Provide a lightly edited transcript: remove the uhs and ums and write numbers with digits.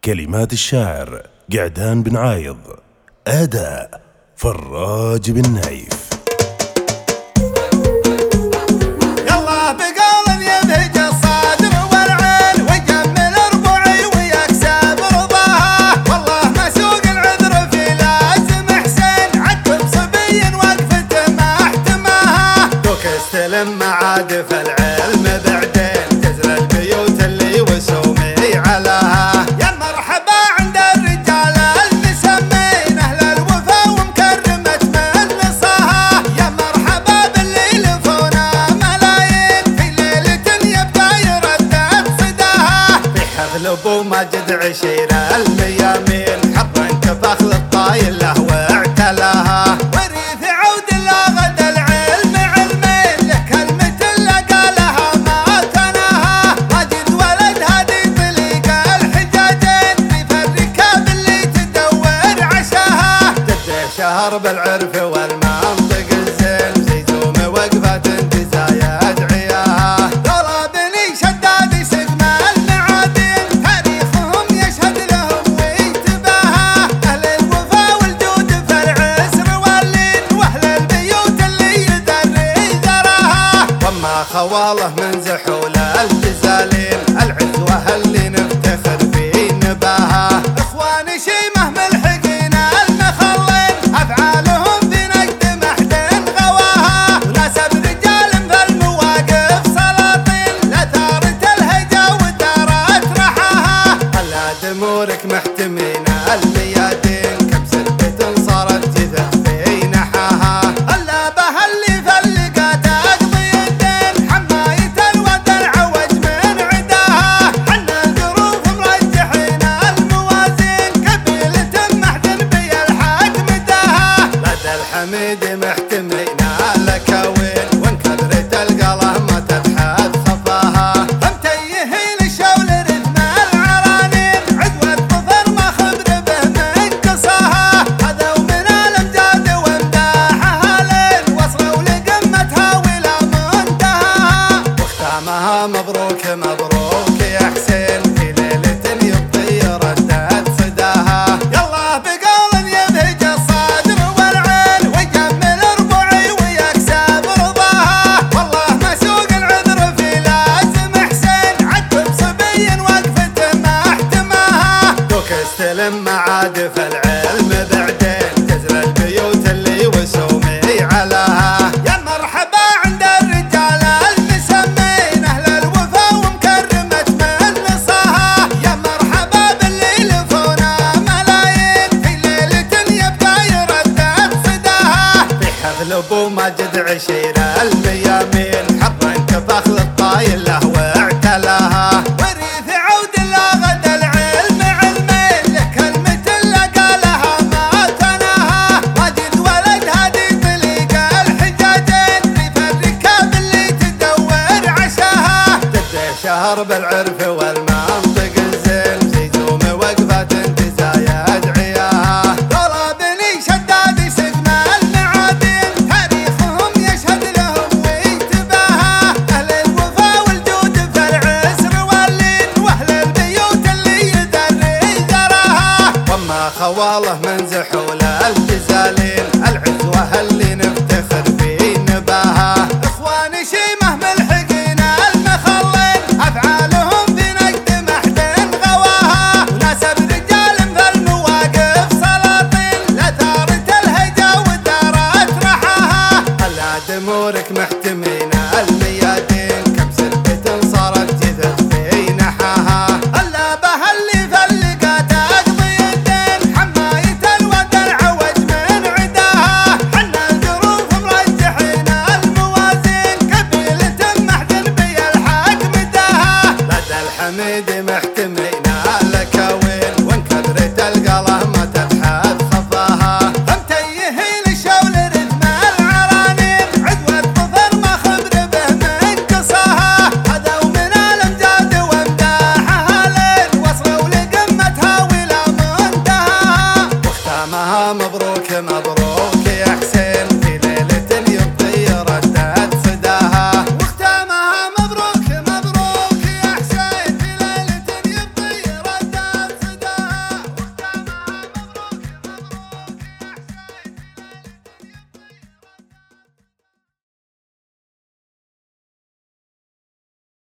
كلمات الشاعر قعدان بن عايض. أداء فراج بن نايف. لما عاد في العلم بعدين تزرى البيوت اللي وسومي علىها. يا مرحبا عند الرجال المسمين اهل الوفا ومكرمة من نصاها. يا مرحبا باللي لفونا ملايين في ليلة يبدا يردد صداها. في حفل ابو ماجد عشير الميامين حط انتفاخ للطايل له واعتلاها. شهر بالعرف والمنطق الزين زيزوم وقفات انتزايا ادعياها. ذولا بني شداد سقم المعادن تاريخهم يشهد لهم ويتباها. اهل الوفا والجود في العسر واللين واهل البيوت اللي يدري زراها. وما خواله من زحول الجزالين العزوه اللي نفتخر في نباها. اخواني شيمه ملحقين أفعالهم في نقد محدن غواها. وناسب رجال في المواقف سلاطين لثارة الهجا ودارت رحاها. خلى دمورك محتمين الميادين كم سلبة صارت جذب في نحاها. خلى بها اللي فلقات أقضي الدين حماية الودع عوج من عداها. حنا القروف مرجحين الموازين قبيلة محدن بالحق الحميد محتمينا لكوين وان كثرت القلة ما تبحث خفاها. متيهين الشول رثم العرانين عدوة ظفر ما خبر به من قصاها. هذا ومن الامجاد وامداحها لين وصلوا لقمتها ولا منتهاها. واختامها مبروك مبروك يا حسين في ليلة يبطي ردت صداها. يلا بقول يبهج الصدر لما عاد في العلم بعدين تزرى البيوت اللي وسومي علىها. يا مرحبا عند الرجال المسمين اهل الوفا ومكرمة من نصاها. يا مرحبا باللي لفونا ملايين في ليلة يبدا يردد صداها. في حفل ابو ماجد عشير الميامين حط انتفاخ للطايل له واعتلاها. شهر بالعرف والمنطق الزين زيزوم وقفات انتزايا ادعياها. ذولا بني شداد سقم المعادن تاريخهم يشهد لهم ويتباها. اهل الوفا والجود في العسر واللين واهل البيوت اللي يدري زراها. وما خواله من زحول الجزالين العزوه اللي نفتخر في نباها. اخواني شيمه ملحقين أفعالهم في نقد محدن غواها. وناسب رجال في المواقف سلاطين لثارة الهجا ودارت رحاها. خلى دمورك محتمين الميادين كم سلبة صارت جذب في نحاها. خلى بها اللي فلقات أقضي الدين حماية الودع عوج من عداها. حنا القروف مرجحين الموازين قبيلة محدن بالحق الحميد محتمينا لكوين وان كثرت القلة